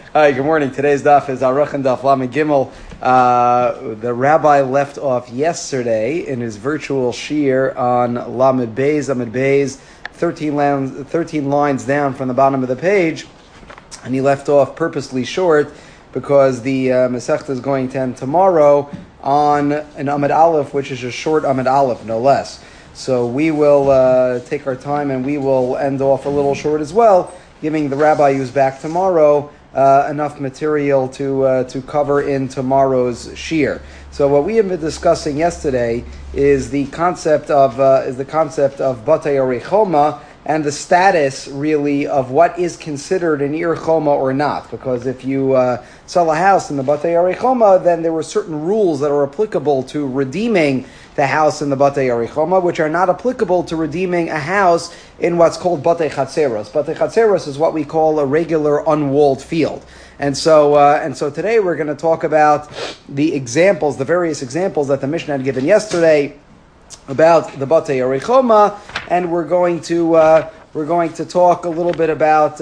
Hi, good morning. Today's daf is Aruch and Daf Lamed Gimel. The rabbi left off yesterday in his virtual shiur on Lamed Beis, 13 lines down from the bottom of the page, and he left off purposely short because the Masechta is going to end tomorrow on an Amud Aleph, which is a short Amud Aleph, no less. So we will take our time and we will end off a little short as well, giving the rabbi who's back tomorrow enough material to cover in tomorrow's shiur. So what we have been discussing yesterday is the concept of Batei Orei Choma and the status really of what is considered an Ir Choma or not. Because if you sell a house in the Batei Orei Choma, then there were certain rules that are applicable to redeeming the house in the Batei Orei Choma, which are not applicable to redeeming a house in what's called Batei Chatzeros. Batei Chatzeros is what we call a regular unwalled field. And so today we're going to talk about the various examples that the Mishnah had given yesterday about the Batei Orei Choma, and we're going to talk a little bit about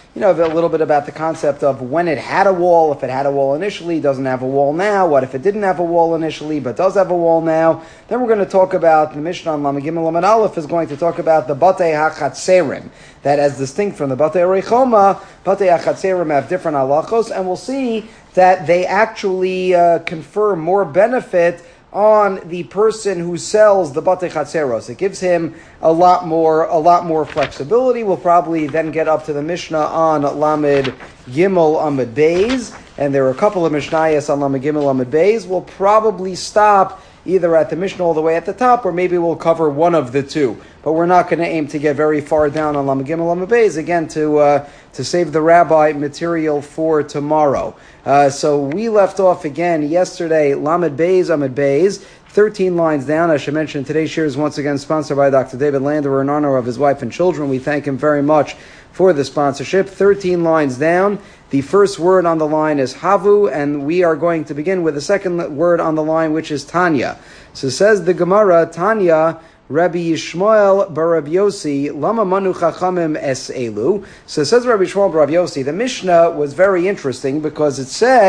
the concept of when it had a wall. If it had a wall initially, doesn't have a wall now. What if it didn't have a wall initially but does have a wall now? Then we're going to talk about the Mishnah on Lamed Gimel Lamed Aleph is going to talk about the Batei HaChatzerim, that as distinct from the Batei Orei Choma, Batei HaChatzerim have different halachos, and we'll see that they actually confer more benefit on the person who sells the Batei Chatzeros. It gives him a lot more flexibility. We'll probably then get up to the Mishnah on Lamed Gimel Amud Beis, and there are a couple of Mishnayos on Lamed Gimel Amud Beis. We'll probably stop either at the Mishnah all the way at the top, or maybe we'll cover one of the two. But we're not going to aim to get very far down on Lamed Gimel Amud Beis, again, to save the rabbi material for tomorrow. So we left off again yesterday, Lamed Beis Amud Beis, 13 lines down. As I mentioned, today's shiur is once again sponsored by Dr. David Landerer in honor of his wife and children. We thank him very much for the sponsorship. 13 lines down. The first word on the line is Havu, and we are going to begin with the second word on the line, which is Tanya. So says the Gemara, Tanya, Rabbi Yishmael bar Rabbi Yossi, Lama Manu Chachamim Es Elu. So says Rabbi Yishmael bar Rabbi Yossi, the Mishnah was very interesting because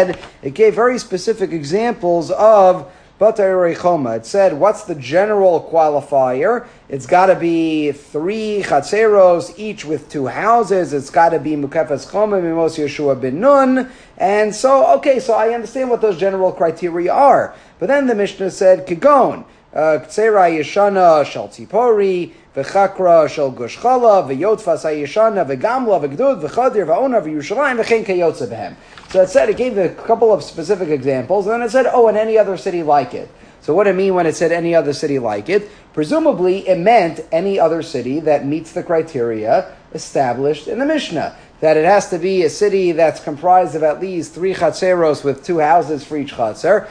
it gave very specific examples of Batei Orei Choma. It said, what's the general qualifier? It's got to be 3 chatzeros, each with 2 houses. It's got to be Mukefes Choma Mimos Yeshua ben Nun. And so I understand what those general criteria are. But then the Mishnah said, Kigon, Ktsera Yeshana Shel Tzipori, V'chakra Shel Gush Chala, V'yotfas Yeshana, V'gamla, V'gdud, V'chadir, V'ona, V'yushalayim, V'chein Kayotze B'hem. So it gave a couple of specific examples, and then it said, and any other city like it. So what did it mean when it said any other city like it? Presumably, it meant any other city that meets the criteria established in the Mishnah. That it has to be a city that's comprised of at least 3 chatzeros with 2 houses for each chatzer,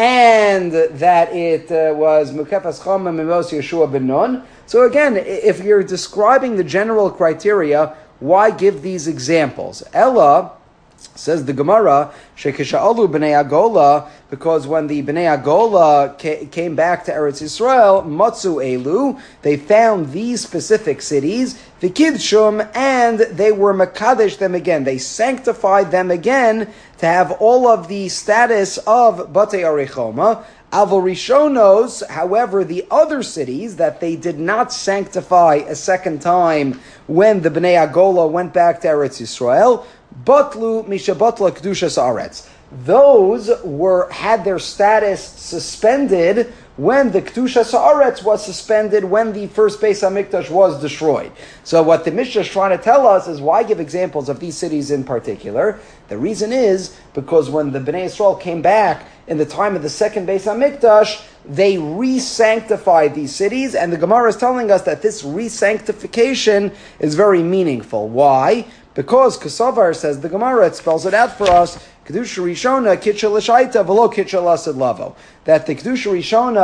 and that it was Mukefas Choma Mimos Yeshua ben Nun. So again, if you're describing the general criteria, why give these examples? Ella, says the Gemara, Shekisha'alu b'nei Agola, because when the b'nei Agola came back to Eretz Yisrael, Matzu Elu, they found these specific cities, V'kidshum, and they were Makadesh them again. They sanctified them again to have all of the status of Batei Orei Choma. Avol Rishonos, however, the other cities that they did not sanctify a second time when the b'nei Agola went back to Eretz Yisrael, Batlu mishabatla kedushas aretz. Those had their status suspended when the kedushas aretz was suspended when the first Beis Hamikdash was destroyed. So what the Mishnah is trying to tell us is why give examples of these cities in particular. The reason is because when the Bnei Yisrael came back in the time of the second Beis Hamikdash, they re-sanctified these cities, and the Gemara is telling us that this re-sanctification is very meaningful. Why? Because Kesavar says the Gemara, it spells it out for us, Kedusha Rishona Kitcha L'Shaita V'lo Kitcha L'Asid Lavo. That the Kedusha Rishona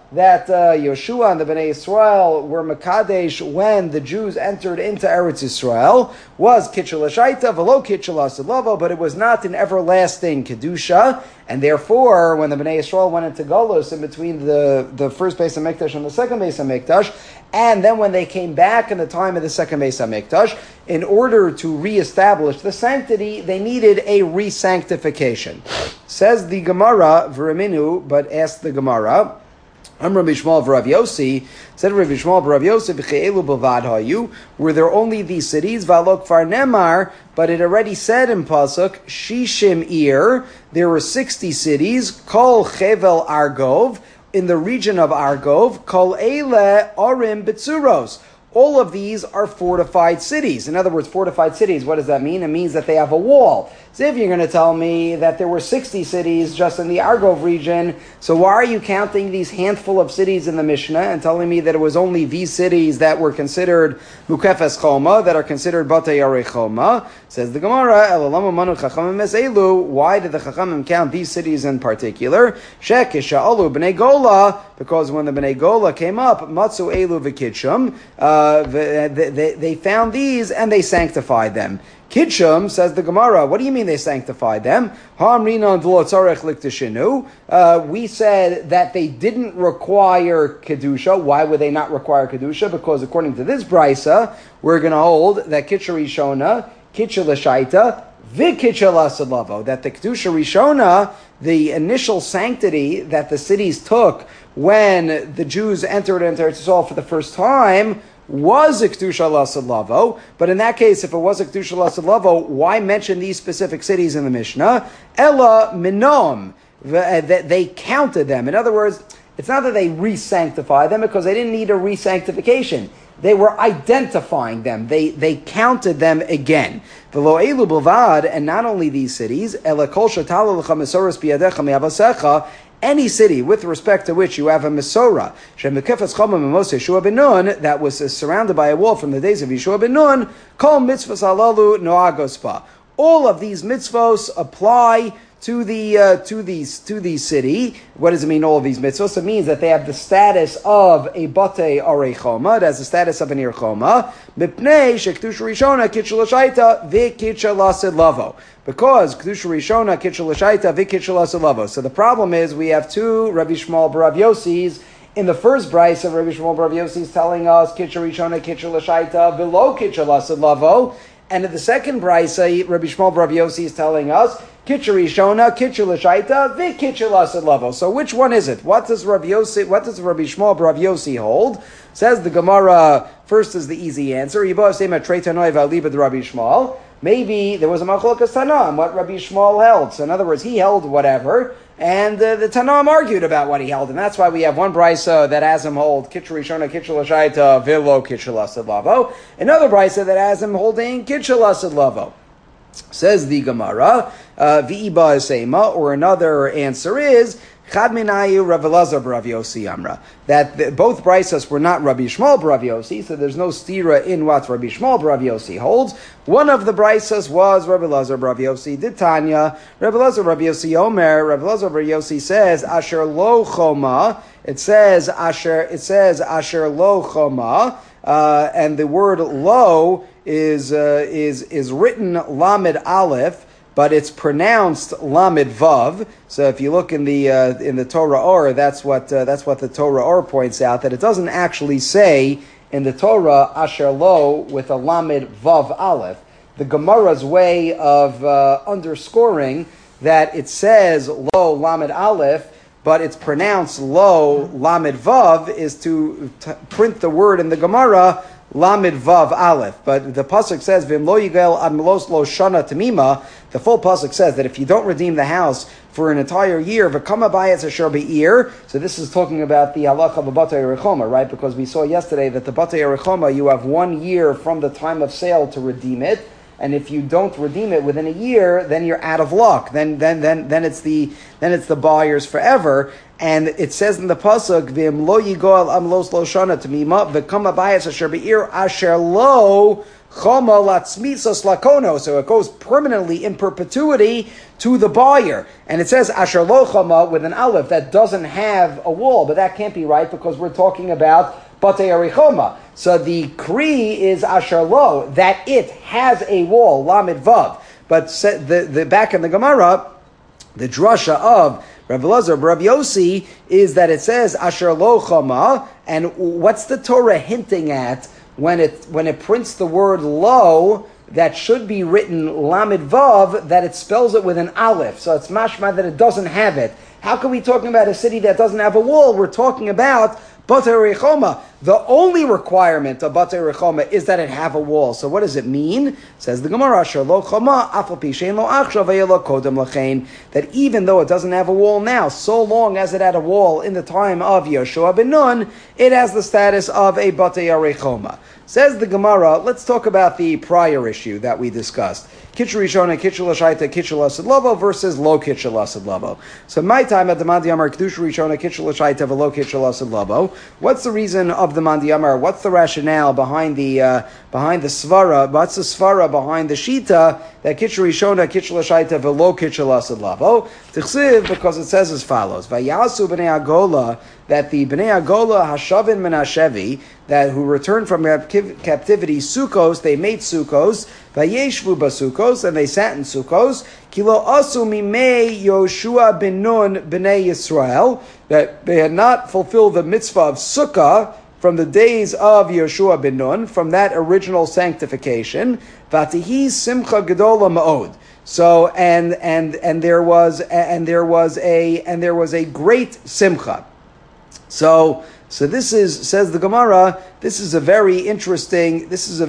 that Yeshua and the Bnei Yisrael were Makadesh when the Jews entered into Eretz Yisrael was Kitchel Shaita, Velo Kitchel Asilavo, but it was not an everlasting Kedusha, and therefore, when the Bnei Yisrael went into Golus in between the first Beis HaMikdash and the second Beis HaMikdash, and then when they came back in the time of the second Beis HaMikdash, in order to reestablish the sanctity, they needed a re-sanctification. Says the Gemara, V'raminu, but asked the Gemara, Rabbi Shmuel v'Rav Yossi, said Rabbi Shmuel v'Rav Yossi, B'che'elu b'vad hayu, were there only these cities, V'alok far nemar, but it already said in Pasuk, Shishim Ir, there were 60 cities, Kol Chevel Argov, in the region of Argov, Kol Eile Arim Betzuros. All of these are fortified cities. In other words, fortified cities, what does that mean? It means that they have a wall. So if you're going to tell me that there were 60 cities just in the Argov region, so why are you counting these handful of cities in the Mishnah and telling me that it was only these cities that were considered Mukefes Choma, that are considered Batei Yarei Choma? Says the Gemara, why did the Chachamim count these cities in particular? Shekisha'alu B'nei Gola, because when the B'nei Gola came up, Matzu Elu V'Kitshum, they found these and they sanctified them. Kitchum, says the Gemara, what do you mean they sanctified them? We said that they didn't require Kedusha. Why would they not require Kedusha? Because according to this Brisa, we're going to hold that Kitcha Rishona, Kitcha L'Shaita, V'Kitcha L'Asalavo, that the Kedusha Rishona, the initial sanctity that the cities took when the Jews entered into Eretz Yisrael for the first time, was a Kedusha L'Asalavo, but in that case, if it was a Kedusha L'Asalavo, why mention these specific cities in the Mishnah? Ella Minom, they counted them. In other words, it's not that they re-sanctified them because they didn't need a re-sanctification. They were identifying them. They counted them again. V'lo elu b'vad, and not only these cities, ela kol shetala l'cha mesoros biyadecha me'avasecha, any city with respect to which you have a Mesorah, that was surrounded by a wall from the days of Yeshua ben Nun, kol mitzvahs halalu noagospa. All of these mitzvos apply to these city. What does it mean, all of these mitzvos? It means that they have the status of a batei arei choma. It has the status of an ir choma. Mipnei shekdusha rishona kitchel l'shaita v'kitchel lasid lavo. Because Kedusha Rishona, Kitchel L'Shaita, V'Kitchel L'Asalavo. So the problem is we have two Rabbi Shmuel B'Rav Yosis. In the first Bryce of Rabbi Shmuel B'Rav Yosis telling us Kitchel Rishona, Kitchel L'Shaita, V'lo Kitchel L'Asalavo. And in the second Bryce, Rabbi Shmuel B'Rav Yosi is telling us Kitchel Rishona, Kitchel L'Shaita, V'Kitchel L'Asalavo. So which one is it? What does Rabbi Shmuel B'Rav Yosi hold? Says the Gemara, first is the easy answer. Maybe there was a machlokas Tanam, what Rabbi Shmuel held. So in other words, he held whatever, and the Tanam argued about what he held. And that's why we have one brisa that has him hold Kitchel Rishona, Kitchel L'Shaita, V'lo Kitchel L'Asalavo. Another brisa that has him holding Kitchel L'Asalavo. Says the Gemara, V'iba Esema, or another answer is, Chad Minayu Rav Elazar B'Rav Yosi Amra. That both brisas were not Rabbi Shmuel B'Rav Yosi, so there's no stira in what Rabbi Shmuel B'Rav Yosi holds. One of the brisas was Rabbi Elazar B'Rav Yosi. Did Tanya, Rabbi Elazar B'Rav Yosi Omer, Rabbi Elazar B'Rav Yosi says, Asher lo choma, it says Asher lo choma, and the word lo is written Lamed Aleph, but it's pronounced Lamed Vav. So if you look in the Torah Or, that's what the Torah Or points out, that it doesn't actually say in the Torah Asher Lo with a Lamed Vav Aleph. The Gemara's way of underscoring that it says Lo Lamed Aleph, but it's pronounced Lo Lamed Vav, is to print the word in the Gemara Lamed Vav Aleph. But the pasuk says V'im lo yigel ad melos lo shana tamima. The full pasuk says that if you don't redeem the house for an entire year, v'kama bayis asher be'ir. So this is talking about the halacha of batei rechoma, right? Because we saw yesterday that the batei rechoma, you have 1 year from the time of sale to redeem it. And if you don't redeem it within a year, then you're out of luck. Then it's the buyers forever. And it says in the pasuk, "V'im lo yigoel am los lo shana tamima v'kama bayis asher be'ir asher lo choma latzmitzos lakono, so it goes permanently in perpetuity to the buyer. And it says asher lo choma with an aleph that doesn't have a wall, but that can't be right because we're talking about batei arichoma. So the kri is asher lo, that it has a wall, lamid vav. But the back in the Gemara, the drasha of Rav Elazar, Rav Yossi, is that it says asher lo chama, and what's the Torah hinting at when it prints the word lo that should be written lamid vav, that it spells it with an aleph? So it's mashma that it doesn't have it. How can we talking about a city that doesn't have a wall? We're talking about Batei Rechoma. The only requirement of Batei Rechoma is that it have a wall. So what does it mean? Says the Gemara, Shelo Choma, Afal Pi Shein Lo Achshav Vayelo Kodem Lachein, that even though it doesn't have a wall now, so long as it had a wall in the time of Yoshua ben Nun, it has the status of a Batei Rechoma. Says the Gemara, let's talk about the prior issue that we discussed. Kitchel Rishona, Kitchel Lashaita, Kitchel Asad Lavo versus Lo Kitchel Asad Lavo. So my time at the Mandi Amar, Kedusha Rishona, Kitchel Lashaita, Velo Kitchel Asad Lavo. What's the reason of the Mandi Amar? What's the rationale behind the Svara? What's the Svara behind the Shita that Kitchel Rishona, Kitchel Lashaita, Velo Kitchel Asad Lavo? Tichsiv, because it says as follows: Vayasu Bnei Agola, that the Bnei Agola Hashavin Menashevi, that who returned from captivity, Sukkos, they made Sukkos, Vayeshvu Basukos, and they sat in Sukkos, Kilo Asu Mimei Yoshua ben Nun Bnei Yisrael, that they had not fulfilled the mitzvah of Sukkah from the days of Yoshua ben Nun, from that original sanctification, Vatihi Simcha Gedola Ma'od. So and there was a great simcha. So this is, says the Gemara, this is a very interesting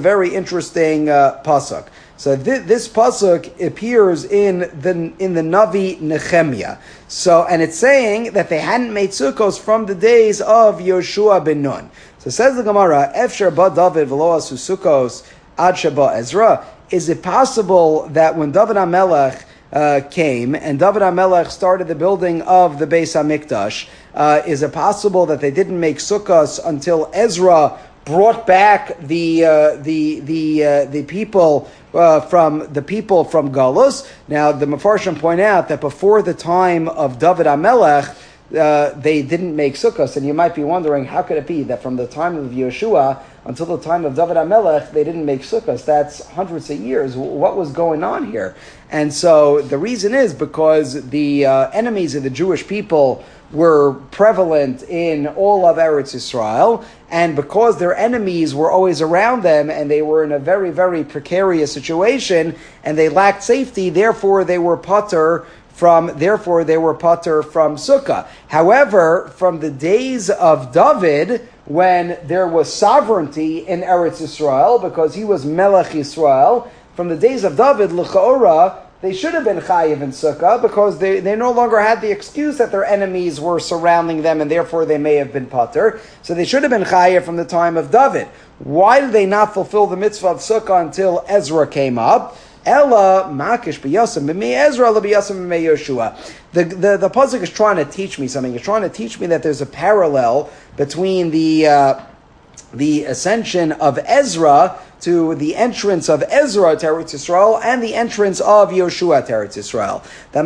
pasuk. So this pasuk appears in the Navi Nehemiah. So, and it's saying that they hadn't made sukkos from the days of Yoshua ben Nun. So says the Gemara, Efshar ba David v'lo asu sukkos ad sheba Ezra. Is it possible that when David HaMelech came and David HaMelech started the building of the Beis HaMikdash, is it possible that they didn't make sukkahs until Ezra brought back the people from Galus? Now the Mefarshim point out that before the time of David HaMelech, they didn't make sukkahs, and you might be wondering, how could it be that from the time of Yeshua until the time of David HaMelech, they didn't make sukkahs? That's hundreds of years. What was going on here? And so the reason is because the enemies of the Jewish people were prevalent in all of Eretz Yisrael, and because their enemies were always around them, and they were in a very, very precarious situation, and they lacked safety, therefore they were pater from Sukkah. However, from the days of David, when there was sovereignty in Eretz Yisrael, because he was Melech Yisrael, from the days of David, l'chaora, they should have been chayiv in Sukkah, because they no longer had the excuse that their enemies were surrounding them, and therefore they may have been pater. So they should have been chayiv from the time of David. Why did they not fulfill the mitzvah of Sukkah until Ezra came up? Ella makish b'yasam b'mei Ezra la b'yasam b'mei Yoshua. The pasuk is trying to teach me something. It's trying to teach me that there's a parallel between the ascension of Ezra to the entrance of Ezra to Eretz Yisrael and the entrance of Yoshua to Eretz Yisrael.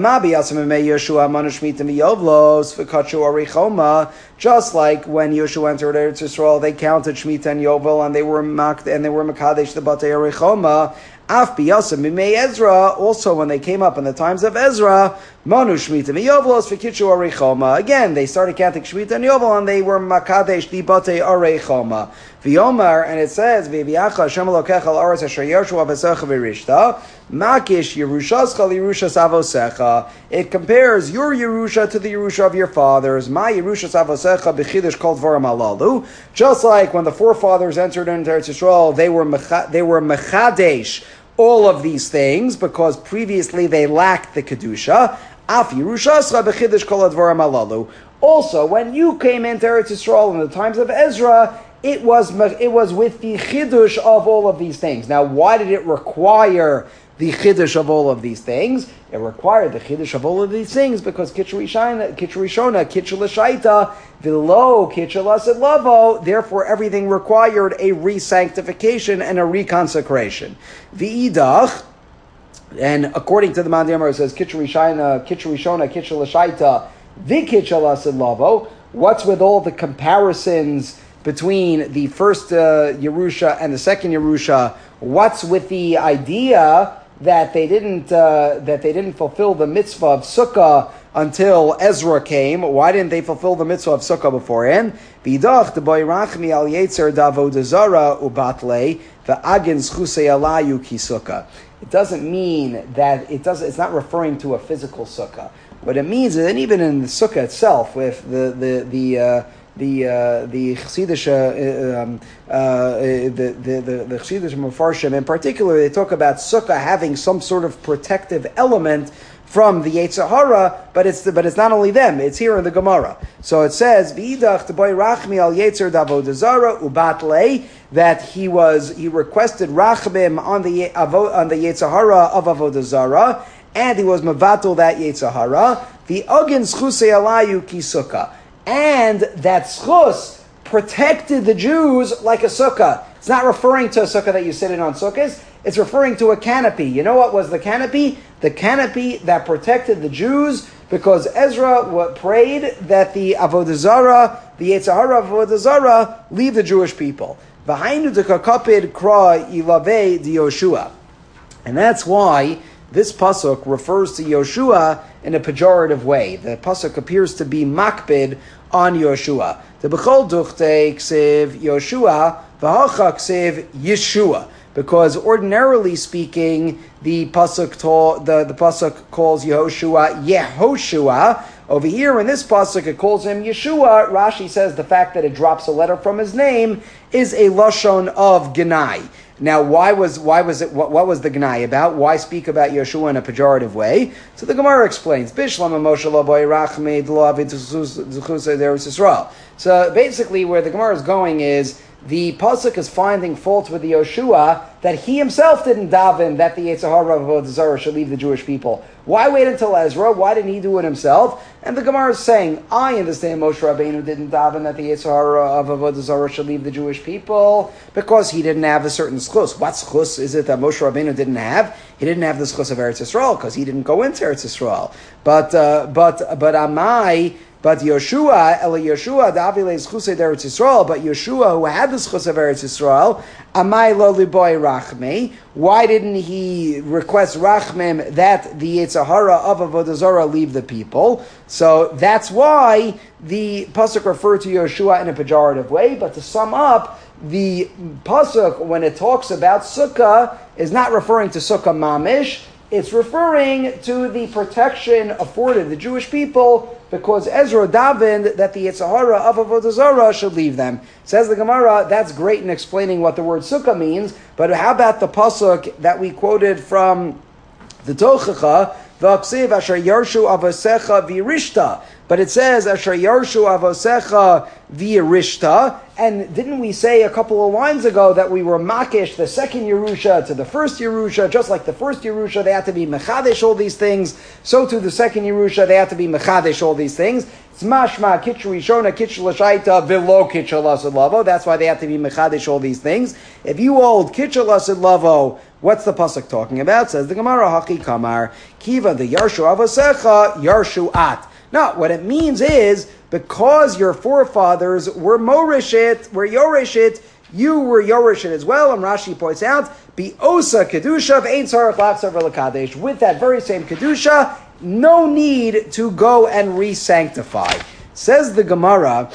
Just like when Yoshua entered Eretz Yisrael, they counted Shemitah and Yovel, and they were Makadesh the Batei Arichoma. Af biyasam b'mei Ezra, also when they came up in the times of Ezra, Manu Shemitah v'Yovlos v'Kitchu Arichoma. Again, they started counting Shemitah and Yovel, and they were Makadesh the Batei Arichoma. V'Yomar, and it says, V'Viacha Hashem Elokecha al-Aretz asher Yoshua v'Secha v'Rishta, Makish Yerushascha l'Yerushas Avosecha. It compares your Yerusha to the Yerusha of your fathers. My Yerushas Avosecha b'Chidush kol dvarim halalu. Just like when the forefathers entered into Eretz Yisrael, they were Mechadesh all of these things, because previously they lacked the Kedusha. Af Yerushascha b'Chidush kol dvarim halalu. Also, when you came into Eretz Yisrael in the times of Ezra, it was with the chidush of all of these things. Now, why did it require the chiddush of all of these things. It required the chiddush of all of these things because kitcher rishona, kitcher l'shaita, v'lo kitcher lasid lavo. Therefore, everything required a re-sanctification and a reconsecration. V'idach, and according to the Mandi Amar, it says kitcher rishona, kitcher l'shaita, v'kitcher lasid lavo. What's with all the comparisons between the first Yerusha and the second Yerusha? What's with the idea that they didn't fulfill the mitzvah of Sukkah until Ezra came? Why didn't they fulfill the mitzvah of Sukkah beforehand? Bidach the boy rachmi al yetzer davodazara ubatle v'agin schusei alayu ki Sukkah. It doesn't mean that it's not referring to a physical Sukkah. What it means is that even in the Sukkah itself, with the Chassidish the Chassidish Mefarshim in particular, they talk about Sukkah having some sort of protective element from the Yetzer Hara, but it's not only them. It's here in the Gemara. So it says V'idach t'boy rachmi al Yetzer davodazara ubatle, that he requested rachmim on the Yetzer Hara of avodazara, and he was mevatel that Yetzer Hara. The agin schusei alayu ki Sukkah. And that schus protected the Jews like a sukkah. It's not referring to a sukkah that you sit in on sukkahs. It's referring to a canopy. You know what was the canopy? The canopy that protected the Jews, because Ezra prayed that the Avodah Zarah, the Yetzer Hara of Avodah Zarah, leave the Jewish people. V'hainu dekakapid kra ilavei di Yoshua. And that's why this pasuk refers to Yoshua in a pejorative way. The pasuk appears to be makbid on Yoshua. The b'chol duchte ksiv Yoshua v'hacha ksiv Yeshua, because ordinarily speaking, the pasuk calls Yehoshua Yehoshua. Over here in this pasuk, it calls him Yeshua. Rashi says the fact that it drops a letter from his name is a lashon of Genai. Now, what was the Gnai about? Why speak about Yeshua in a pejorative way? So the Gemara explains, So basically, where the Gemara is going is, the pasuk is finding fault with the Yoshua that he himself didn't daven that the Yetzer Hara of Avodah Zarah should leave the Jewish people. Why wait until Ezra? Why didn't he do it himself? And the Gemara is saying, I understand Moshe Rabbeinu didn't daven that the Yetzer Hara of Avodah Zarah should leave the Jewish people because he didn't have a certain schus. What schus is it that Moshe Rabbeinu didn't have? He didn't have the schus of Eretz Yisrael because he didn't go into Eretz Yisrael. But Yeshua, Davile's Chusei Eretz Yisrael, but Yeshua, who had the Chus of Eretz Yisrael, Amai lo liboy rachme. Why didn't he request rachmim that the Yetzer Hara of Avodah Zarah leave the people? So that's why the pasuk referred to Yeshua in a pejorative way. But to sum up, the pasuk, when it talks about Sukkah, is not referring to Sukkah mamish. It's referring to the protection afforded the Jewish people because Ezra davened that the Yetzer Hara of Avodah Zarah should leave them. Says the Gemara, that's great in explaining what the word Sukkah means, but how about the pasuk that we quoted from the Tochacha, V'aksiv asher yarshu avosecha v'yirishta. But it says asher yarshu avosecha v'yirishta. And didn't we say a couple of lines ago that we were makish the second Yerusha to the first Yerusha? Just like the first Yerusha, they had to be mechadesh all these things. So to the second Yerusha, they had to be mechadesh all these things. It's mashma kitcher rishona kitcher l'shaita v'lo kitcher lasid lavo. That's why they have to be mechadesh all these things. If you hold kitcher lasid lavo, what's the pasuk talking about? Says the Gemara, Haki Kamar, Kiva the Yarshu Avosecha, Yarshu At. No, what it means is, because your forefathers were Morishit, were Yorishit, you were Yorishit as well. And Rashi points out, Bi Osa Kedusha of Ein Tzarech Lachzor V'Lekadesh. With that very same Kedusha, no need to go and re-sanctify. Says the Gemara,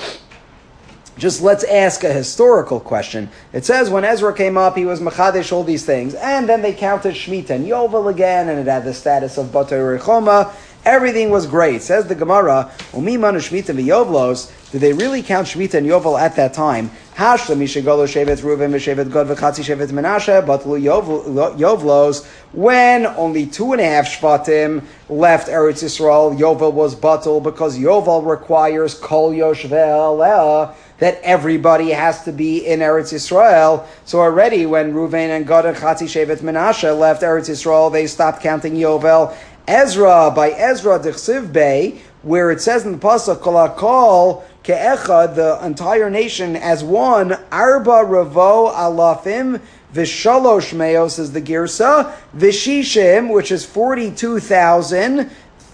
just let's ask a historical question. It says when Ezra came up, he was Mechadesh, all these things. And then they counted Shemitah and Yovel again, and it had the status of Batei Rechoma. Everything was great. Says the Gemara, Umimanu Shemitah v'Yovlos, did they really count Shemitah and Yovel at that time? Hashla Mishagolo Shevet Reuven V'Shevet Gad V'Chatzi Shevet Menashe, Batlu Yovlos, when only 2.5 Shvatim left Eretz Yisrael, Yovel was Batul, because Yovel requires Kol Yoshvei Aleh, that everybody has to be in Eretz Yisrael. So already when Reuven and Gad and Chatzi Shevet Menashe left Eretz Yisrael, they stopped counting Yovel. By Ezra Dechsiv Bey, where it says in the pasuk Kol HaKol Ke'echad, the entire nation as one, Arba Ravo Alafim V'Shalosh Meos is the Girsa, V'Shishim, which is 42,000,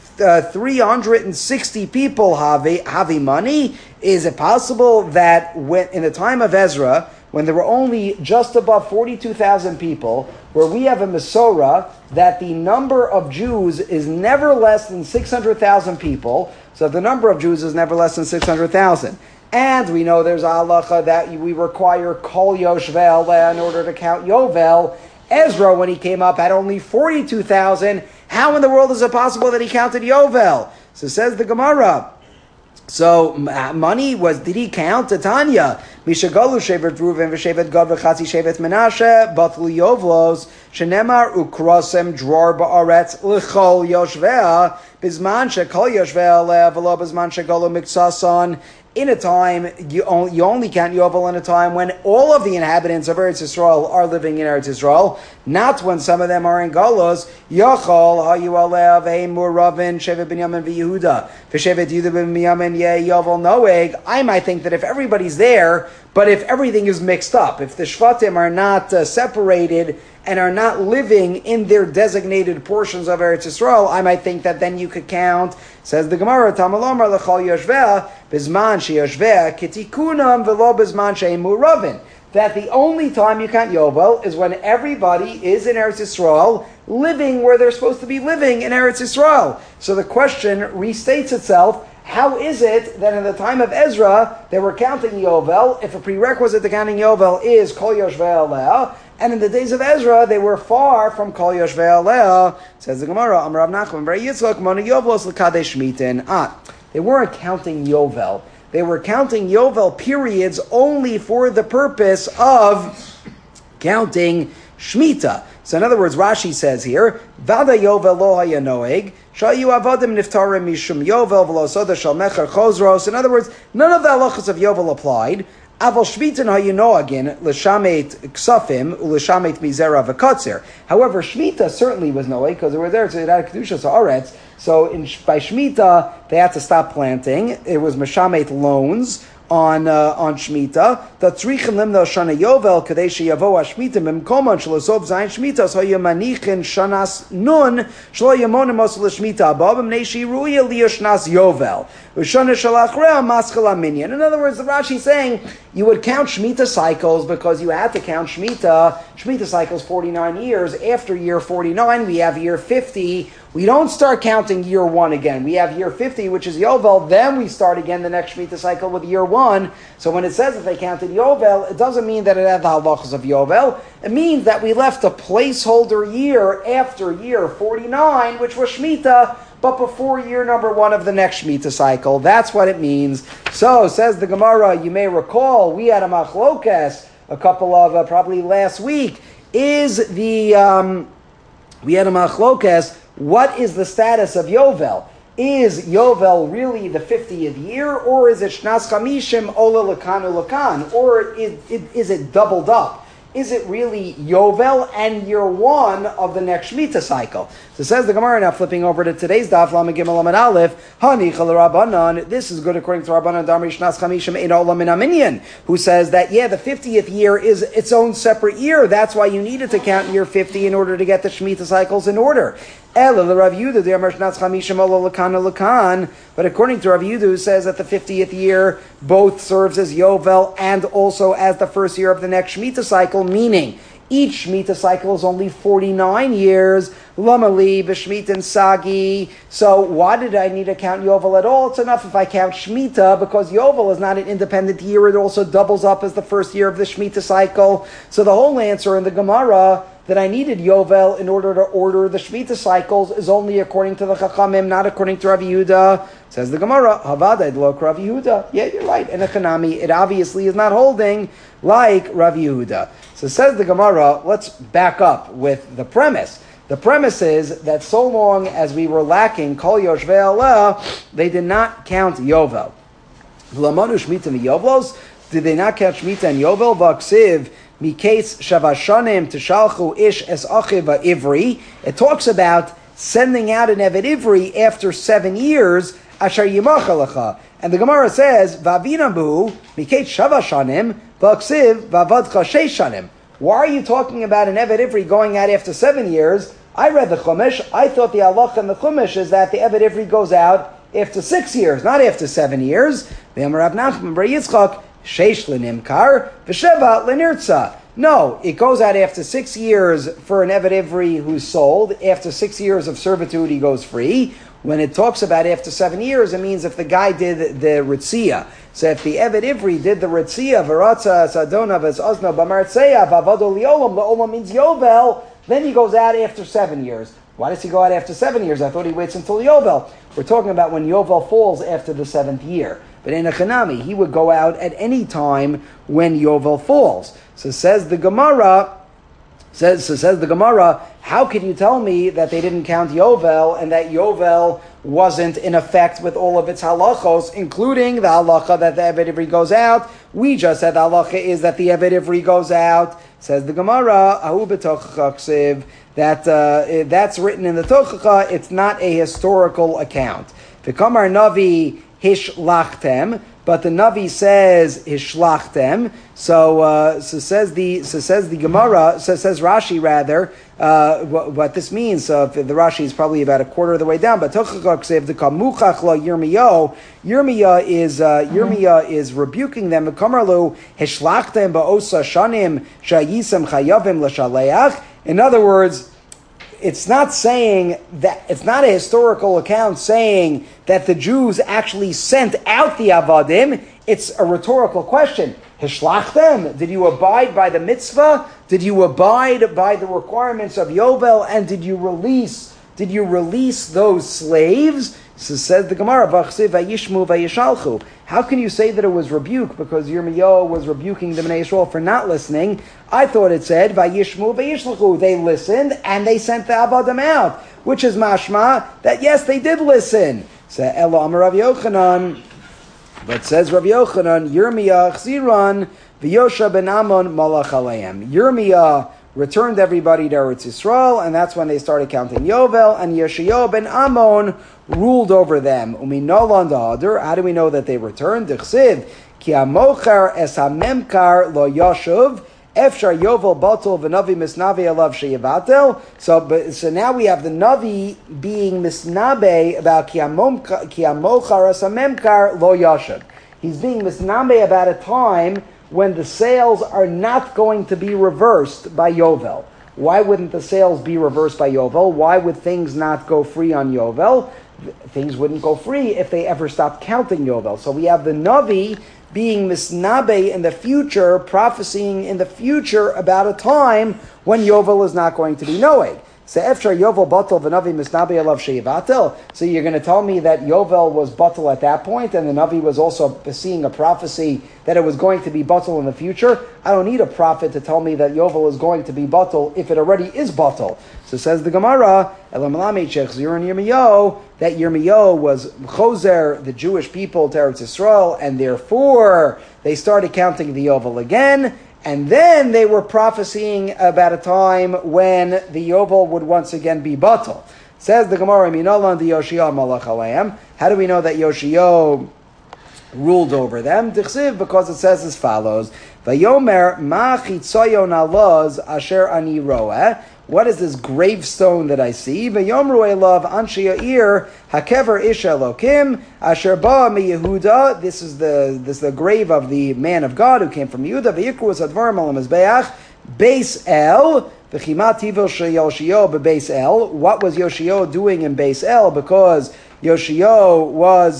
360 people have money. Is it possible that when in the time of Ezra, when there were only just above 42,000 people, where we have a Masorah that the number of Jews is never less than 600,000 people, so the number of Jews is never less than 600,000. And we know there's a halacha that we require Kol Yoshvel in order to count Yovel. Ezra, when he came up, had only 42,000. How in the world is it possible that he counted Yovel? So says the Gemara. So money did he count? Tanya. Mishagalu shevet Reuven v'shevet Gad v'chatzi shevet Menashe batlu Yovlos shenemar ukrosem dror ba'aretz l'chol yoshvea bizman shekol yoshvea le'avalo bizman shegolu miksason. In a time, you only count Yovel in a time when all of the inhabitants of Eretz Yisrael are living in Eretz Yisrael, not when some of them are in Golos. Yachol hayu aleh ve'emur Ravin shevet Binyamin v'Yehuda v'shevet Yehuda b'Binyamin ye Yovel noeg. I might think that if everybody's there, but if everything is mixed up, if the Shvatim are not separated and are not living in their designated portions of Eretz Yisrael, I might think that then you could count. Says the Gemara, Tamalomar l'chol yoshveh bizman sheyoshveh kitikunam v'lo bizman she'emur Ravin. That the only time you count Yovel is when everybody is in Eretz Yisrael, living where they're supposed to be living in Eretz Yisrael. So the question restates itself. How is it that in the time of Ezra they were counting Yovel, if a prerequisite to counting Yovel is Kol Yoshveh Aleh, and in the days of Ezra they were far from Kol Yoshveh Aleh? Says the Gemara, Amar Rav Nachman Bar Yitzchak Mona Yovlos L'Kadesh Shmitin. They weren't counting Yovel. They were counting Yovel periods only for the purpose of counting Shemitah. So in other words, Rashi says here, Vada Yovel lo haya noeg, shayu avadim niftarim mishum Yovel v'lo soda shal mecher chozros. In other words, none of the halachas of Yovel applied. Aval shmitin hayu noagin l'shamet ksafim u'l'shamet mizera v'katzer. However, Shemitah certainly was noeg because they were there to had kedushas haaretz. So by Shemitah they had to stop planting. It was meshamet loans on Shemitah. The tzrichen limno shana Yovel kadei sheyavo hashmita mimkoman shalosov zayin Shemitah so yemanichin shanas nun shlo yamonim os l'shmita abab mnei shiruya liyashnas Yovel u'shana shalachrea maschala minyan. In other words, the Rashi is saying you would count Shemitah cycles because you had to count Shemitah. Shemitah cycles 49 years. After year 49, we have year 50. We don't start counting year 1 again. We have year 50, which is Yovel. Then we start again the next Shemitah cycle with year 1. So when it says that they counted Yovel, it doesn't mean that it had the halachas of Yovel. It means that we left a placeholder year after year 49, which was Shemitah, but before year number 1 of the next Shemitah cycle. That's what it means. So, says the Gemara, you may recall, we had a machlokas a couple of, probably last week, we had a machlokas, what is the status of Yovel? Is Yovel really the 50th year, or is it Shnas Chamishim Ola Lakan Ulakan, or is it doubled up? Is it really Yovel and year 1 of the next Shemitah cycle? So says the Gemara, now flipping over to today's Daf Lamed Gimel Lamed Aleph, Hani Chal Rabbanan. This is good according to Rabbanan Damri Shnas Chamishim Ein Olam Min Aminyan, who says that the 50th year is its own separate year. That's why you needed to count year 50 in order to get the Shemitah cycles in order. But according to Rav Yehuda, who says that the 50th year both serves as Yovel and also as the first year of the next Shemitah cycle, meaning each Shemitah cycle is only 49 years. Lamali b'Shmitin Sagi. So why did I need to count Yovel at all? It's enough if I count Shemitah, because Yovel is not an independent year. It also doubles up as the first year of the Shemitah cycle. So the whole answer in the Gemara that I needed Yovel in order to order the Shemitah cycles is only according to the Chachamim, not according to Rav Yehuda. Says the Gemara, Havadai lo Rav Yehuda. Yeah, you're right. In Echanami, it obviously is not holding like Rav Yehuda. So says the Gemara, let's back up with the premise. The premise is that so long as we were lacking Kol Yoshvei Aleh, they did not count Yovel. V'lamanu Shemitah v'Yovlos. Did they not count Shemitah and Yovel? V'aksiv miketz shavashanim tishalchu ish es achiv ivri. It talks about sending out an Eved Ivri after 7 years, asher yimachalecha. And the Gemara says, Vavinabu, miketz shavashanim, v'aksiv v'avadcha sheishanim. Why are you talking about an Eved Ivri going out after 7 years? I read the Chumash. I thought the halacha in the Chumash is that the Eved Ivri goes out after 6 years, not after 7 years. V'amar Rav Nachman bar Yitzchak, sheish l'nimkar, v'sheva l'nirtza. No, it goes out after 6 years for an Eved Ivri who's sold. After 6 years of servitude, he goes free. When it talks about after 7 years, it means if the guy did the Ritzia. So if the Eved Ivri did the Ritzia, V'ratza Sadona V'azno B'martzeya V'avado Liolam, La'olam means Yovel, then he goes out after 7 years. Why does he go out after 7 years? I thought he waits until Yovel. We're talking about when Yovel falls after the 7th year. But in a Chanami, he would go out at any time when Yovel falls. So says the Gemara, how can you tell me that they didn't count Yovel and that Yovel wasn't in effect with all of its halachos, including the halacha that the Eved Ivri goes out? We just said the halacha is that the Eved Ivri goes out. Says the Gemara, Ahu b'tochacha ksiv, that's written in the Tochacha. It's not a historical account. V'kamar Navi hishlachtem, but the Navi says hishlachtem. So says the Gemara. Says Rashi rather. What this means? So the Rashi is probably about a quarter of the way down. But Tochacha the kamuchach la Yirmiyahu. Yirmiyah is rebuking them. Kamarlu hishlachtem ba'osa shanim shayisem chayavim l'shaleach. In other words, it's not saying that, it's not a historical account saying that the Jews actually sent out the Avadim. It's a rhetorical question. Hishlachtem, did you abide by the mitzvah? Did you abide by the requirements of Yovel? And did you release those slaves? So says the Gemara, V'achsiv vayishmu vayishalchu. How can you say that it was rebuke? Because Yirmiyahu was rebuking the Bnei Yisrael for not listening. I thought it said, Vayishmu vayishalchu. They listened and they sent the Avadim out. Which is mashma, that yes, they did listen. So Elo Amar Rav Yochanan. But says Rav Yochanan, Yirmiyah chziran v'Yosha ben Amon malach aleim. Yirmiyah returned everybody to Eretz Yisrael, and that's when they started counting Yovel, and Yoshiyahu ben Amon ruled over them. Uminolan da'adur, how do we know that they returned? D'chsiv, ki hamochar es hamemkar lo yashuv, efshar Yovel batul v'navi misnavi alav sheyivatel. So now we have the Navi being misnabe about ki hamochar es hamemkar lo yashuv. He's being misnabe about a time when the sales are not going to be reversed by Yovel. Why wouldn't the sales be reversed by Yovel? Why would things not go free on Yovel? Things wouldn't go free if they ever stopped counting Yovel. So we have the Navi being misnabe in the future, prophesying in the future about a time when Yovel is not going to be knowing. So efshar Yovel batal v'navi misnabe alav sheyivatel. So you're going to tell me that Yovel was batal at that point, and the Navi was also seeing a prophecy that it was going to be batal in the future? I don't need a prophet to tell me that Yovel is going to be batal if it already is batal. So says the Gemara, Elamalami chechzir and Yirmiyahu, that Yirmiyahu was chozer the Jewish people to Eretz Yisrael, and therefore they started counting the Yovel again. And then they were prophesying about a time when the Yovel would once again be batal. Says the Gemara, Minalan di Yoshiyahu malach aleim. How do we know that Yoshiyahu ruled over them? D'chsiv, because it says as follows: Vayomer ma chitzayon alaz asher ani roeh. What is this gravestone that I see? Vayomru elav anshe ya'ir hakever ish elokim asher ba mi Yehuda. This is the grave of the man of God who came from Yehuda. Vayikru es advarim al mizbeach Beis El. V'chimat tivil she Yoshiyahu beBeis El. What was Yoshiyahu doing in Beis El? Because Yoshiyahu was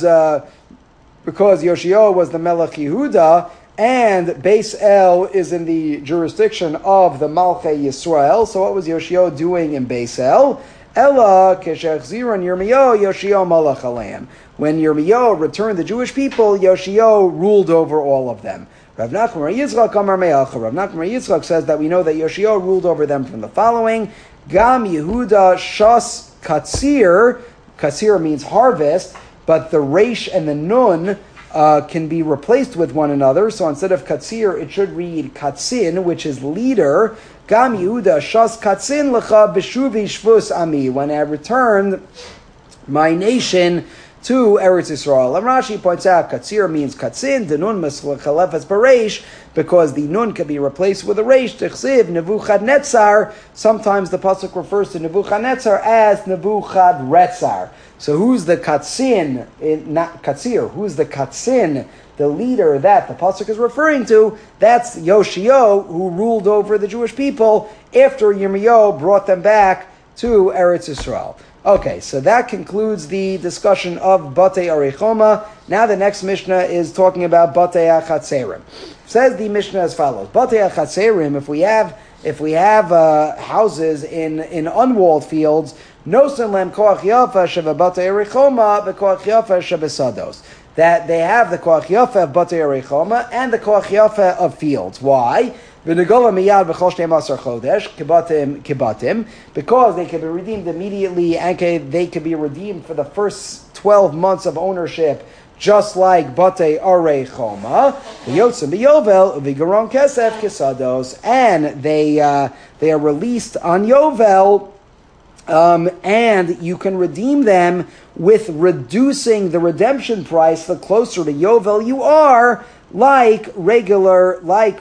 the Melech Yehuda, and Beis El is in the jurisdiction of the Malchei Yisrael. So what was Yoshiyahu doing in Beis El? Ella keshechziron Yirmiyahu Yoshiyahu malach aleim. When Yirmiyahu returned the Jewish people, Yoshiyahu ruled over all of them. Rav Nachman bar Yitzchak Amar Me'acha. Rav Nachman bar Yitzchak says that we know that Yoshiyahu ruled over them from the following: Gam Yehuda Shas Katsir. Katsir means harvest, but the Resh and the Nun can be replaced with one another. So instead of katsir, it should read katzin, which is leader. Gam Yehuda shas katzin lecha b'shuvi shvus ami. When I returned my nation to Eretz Yisrael. And Rashi points out katzir means katzin, the nun chalefes bareish, because the nun can be replaced with a reish. Tichsiv Nebuchadnezzar. Sometimes the pasuk refers to Nebuchadnezzar as Nebuchadrezzar. So who's the katzin? Not katzir. Who's the katzin? The leader that the pasuk is referring to? That's Yoshio, who ruled over the Jewish people after Yirmiyahu brought them back to Eretz Yisrael. Okay, so that concludes the discussion of Batei Arichoma. Now the next Mishnah is talking about Batei Achatzerim. Says the Mishnah as follows: Batei Achatzerim. If we have houses in unwalled fields, nosen lem koach yafa sheva Batei Arichoma v'koach yafa sheva sados. That they have the koach yafa of Batei Arichoma and the koach yafa of fields. Why? Because they can be redeemed immediately, and they can be redeemed for the first 12 months of ownership, just like Batei Arei Choma, and they are released on Yovel, and you can redeem them with reducing the redemption price the closer to Yovel you are, like regular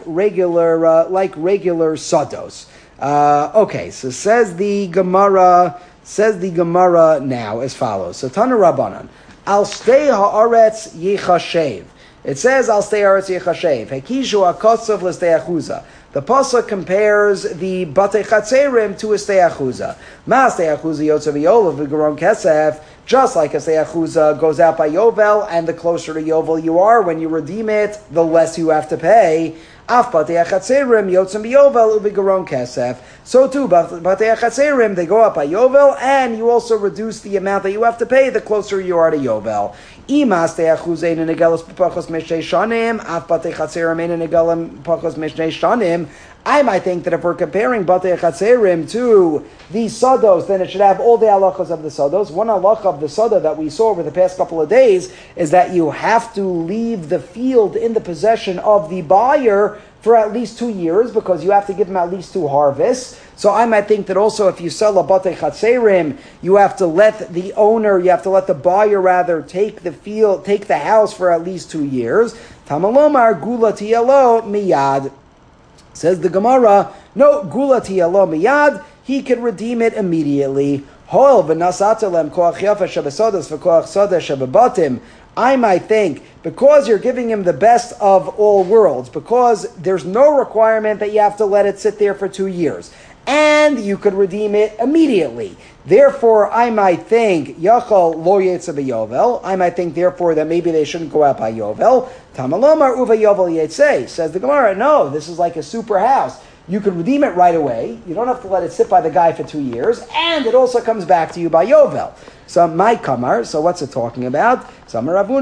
sados. Okay, so says the Gemara now as follows. So Tana Rabbanan, Al stay haaretz yichashev. It says Al stay haaretz yichashev. Hekishu akotzav l'stei achuza. The pasuk compares the Batei Chatzerim to a stei achuza. Ma stei achuza yotzav yolav v'garon kesef. Just like a stei achuza goes out by Yovel, and the closer to Yovel you are, when you redeem it, the less you have to pay. Af Batei Chatzerim yotzim b'Yovel u'v'garon kesef. So too, Batei Chatzerim, they go up by Yovel, and you also reduce the amount that you have to pay the closer you are to Yovel. Ima stei achuza ein negelos pachos mishnei shanim, af Batei Chatzerim ein negelim pachos mishnei shanim. I might think that if we're comparing Batei Chatzerim to the Sados, then it should have all the halachas of the Sados. One halacha of the Sada that we saw over the past couple of days is that you have to leave the field in the possession of the buyer for at least 2 years, because you have to give them at least 2 harvests. So I might think that also if you sell a Batei Chatzerim, you have to let the buyer rather take the house for at least 2 years. Tamalomar gula tiyalo miyad. Says the Gemara, no, gula tiyalo miyad, he can redeem it immediately. Hol v'nasatelem koach yafa shebesodas v'koach soda shebebatim. I might think, because you're giving him the best of all worlds, because there's no requirement that you have to let it sit there for 2 years, and you could redeem it immediately. Therefore, I might think, Yachal lo yetze b'Yovel. I might think, therefore, that maybe they shouldn't go out by Yovel. Tamalomar uva Yovel yetze. Says the Gemara, no, this is like a super house. You could redeem it right away. You don't have to let it sit by the guy for 2 years, and it also comes back to you by Yovel. So my kamar. So what's it talking about? We're talking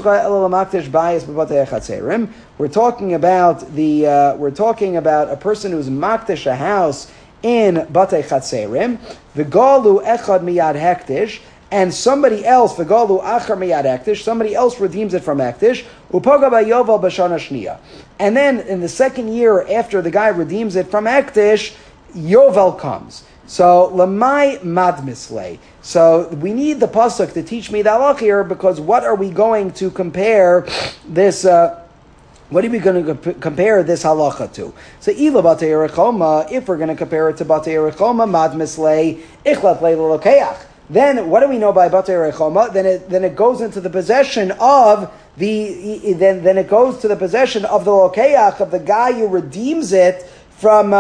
about a person who's makdish a house in Batei Chatzerim, v'galu echad miyad hektish, and somebody else, v'galu achar miyad hektish, somebody else redeems it from hektish, upaga b'yovel b'shana shniya. And then in the second year after the guy redeems it from hektish, Yovel comes. So lamai madmislei. So we need the pasuk to teach me the halach here, because what are we going to compare this? What are we going to compare this halacha to? So, ila Batei Arichoma, if we're going to compare it to Batei Arichoma, mad mislei, ichlat leila lokeach. Then, what do we know by Batei Arichoma? Then it goes into the possession of then it goes to the possession of the lokeach, of the guy who redeems it from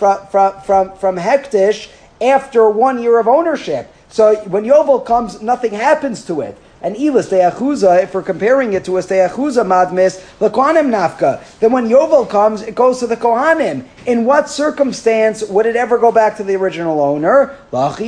hektish after 1 year of ownership. So, when Yovel comes, nothing happens to it. And ila stei achuza, if we're comparing it to a stei achuza madmis, the kohanim nafka. Then when Yovel comes, it goes to the kohanim. In what circumstance would it ever go back to the original owner? That's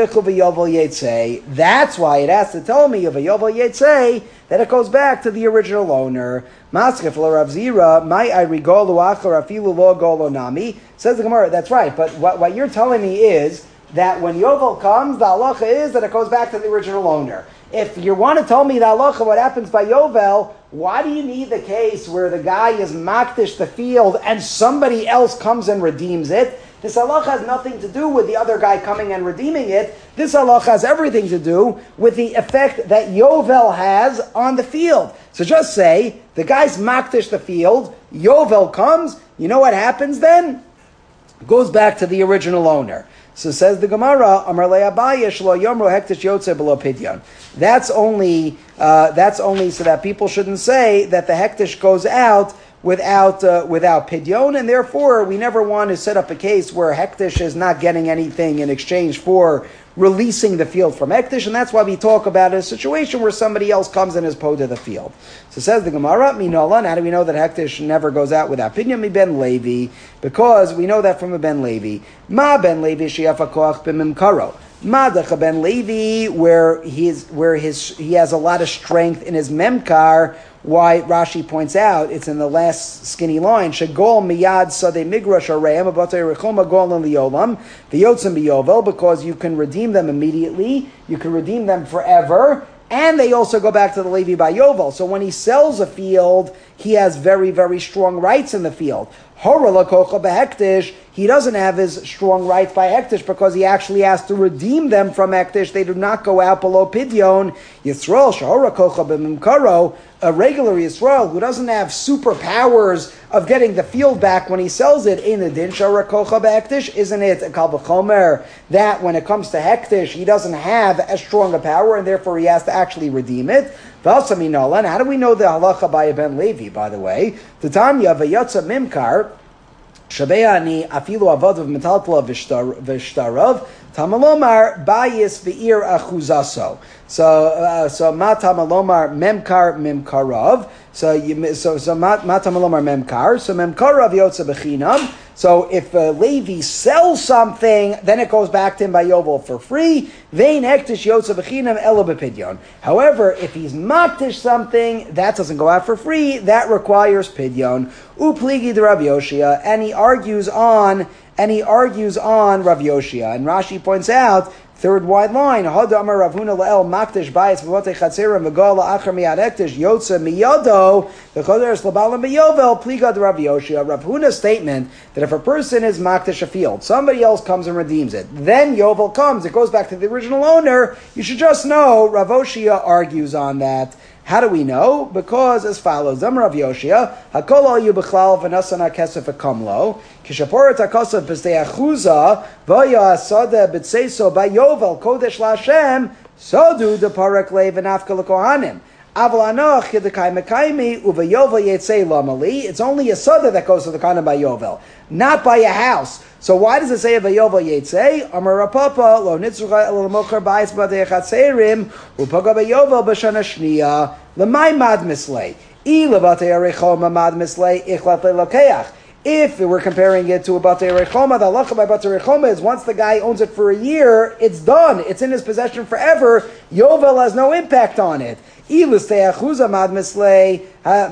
why it has to tell me of a Yovel Yetzei that it goes back to the original owner. Maskef Rav Zira, my irigolu achar afilu lo golo nami. Says the Gemara, that's right. But what you're telling me is, that when Yovel comes, the halacha is that it goes back to the original owner. If you want to tell me the halacha, what happens by Yovel, why do you need the case where the guy is makdish the field and somebody else comes and redeems it? This halacha has nothing to do with the other guy coming and redeeming it. This halacha has everything to do with the effect that Yovel has on the field. So just say, the guy's makdish the field, Yovel comes, you know what happens then? Goes back to the original owner. So says the Gemara, Amar le Abaye shlo yomro hektish yotze below pidyon. That's only so that people shouldn't say that the hektish goes out without pidyon, and therefore we never want to set up a case where hektish is not getting anything in exchange for releasing the field from hektish, and that's why we talk about a situation where somebody else comes and is po to the field. So says the Gemara, Minolan, how do we know that hektish never goes out without pidyon? Mi ben Levi, because we know that from a ben Levi. Ma ben Levi she'afa koach b'mimkaro. Madach ben Levi, where he has a lot of strength in his memkar. Why Rashi points out, it's in the last skinny line. Shegol miyad sadei migrash areim abatei rechoma golan liolam v'yotzim biyovel, because you can redeem them immediately, you can redeem them forever, and they also go back to the Levi by Yovel. So when he sells a field, he has very, very strong rights in the field. He doesn't have his strong rights by hektish because he actually has to redeem them from hektish. They do not go out below pidyon. Yisrael shahora kocha b'mimkaro, a regular Yisrael who doesn't have superpowers of getting the field back when he sells it, in the din shahora kocha b'hektish, isn't it a kal v'chomer that when it comes to hektish he doesn't have as strong a power and therefore he has to actually redeem it? How do we know the halacha by a ben Levi, by the way? The Tanya v'yatza mimkar Shabeani afilu avadav metaltala v'shtarav tamalomar bayis v'ir achuzaso. So ma tamalomar memkar mimkarav. So ma tamalomar memkar. So memkarav yotza b'chinam. So if Levi sells something, then it goes back to him by Yovel for free. Vein hektish yotza b'chinam elo b'pidyon. However, if he's maktish something, that doesn't go out for free. That requires pidyon. Upligi de Rav Yoshia, and he argues on Rav Yoshia. And Rashi points out, third wide line, Hadamar Ravuna Lael Maktish Bayis Vavote Chatzerim V'Gala Achar Miyad Ektish Yotze Miyado V'Choderes Labalam B'Yovel Pliga de Rav Yoshia. Rav Huna's statement that if a person is Maktish a field, somebody else comes and redeems it, then Yovel comes, it goes back to the original owner, you should just know Rav Yoshia argues on that. How do we know? Because as follows: Dam Rav Yoshia, Hakol al yu b'chlal v'nasana kesef v'kamlo, kishaporet hakosef b'stei achuza, v'ya asada b'tseiso b'yovel kodesh la'Hashem, sodu deparek le v'nafka l'kohanim. Aval anoch yedekai mekaimi u'v'yovel yetzei lamali. It's only a sada that goes to the kohanim by Yovel, not by a house. So why does it say Vayovel Yetzei? Amar Rapapa lo nitzrucha el mocher ba'is b'dei chatzerim u'paga Vayovel b'shana shniya l'may mad mislei I levatei arechoma mad mislei ichlat lelokeach. If we're comparing it to a batei rechoma, the halacha by batei rechoma is once the guy owns it for a year, it's done. It's in his possession forever. Yovel has no impact on it. I l'stei achuza mad mislei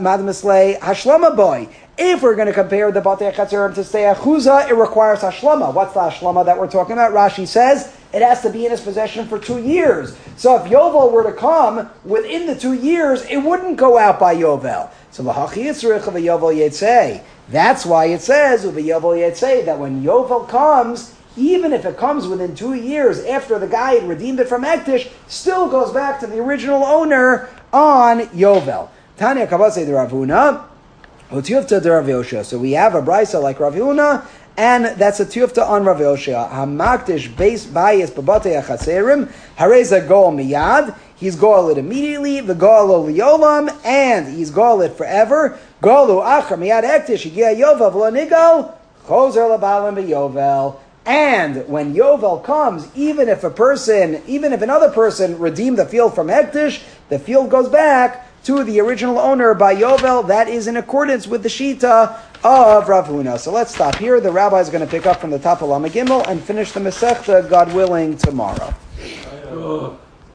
hashlama boy. If we're going to compare the Batei Chatzerim to Stei Achuza, it requires Hashlama. What's the Hashlama that we're talking about? Rashi says it has to be in his possession for 2 years. So if Yovel were to come within the 2 years, it wouldn't go out by Yovel. So L'hachi Yitzrich of a Yovel Yetzei. That's why it says of a Yovel Yetzei that when Yovel comes, even if it comes within 2 years after the guy had redeemed it from Ektish, still goes back to the original owner on Yovel. Tanya Kabasei de Ravuna. So we have a brisa like Rav Huna, and that's a tiyufta on Rav Yoshia. Hamakdish base bias babatei achatzerim hareza goal miyad. He's goal it immediately. The goal liolam, and he's goal it forever. Goalu achar miyad ektish yigia yovel v'lo nigal chozer labalim beyovel. And when Yovel comes, even if another person redeemed the field from Ektish, the field goes back to the original owner by Yovel. That is in accordance with the Shita of Rav Huna. So let's stop here. The rabbi is going to pick up from the top of Lamed Gimel and finish the Masechta, God willing, tomorrow.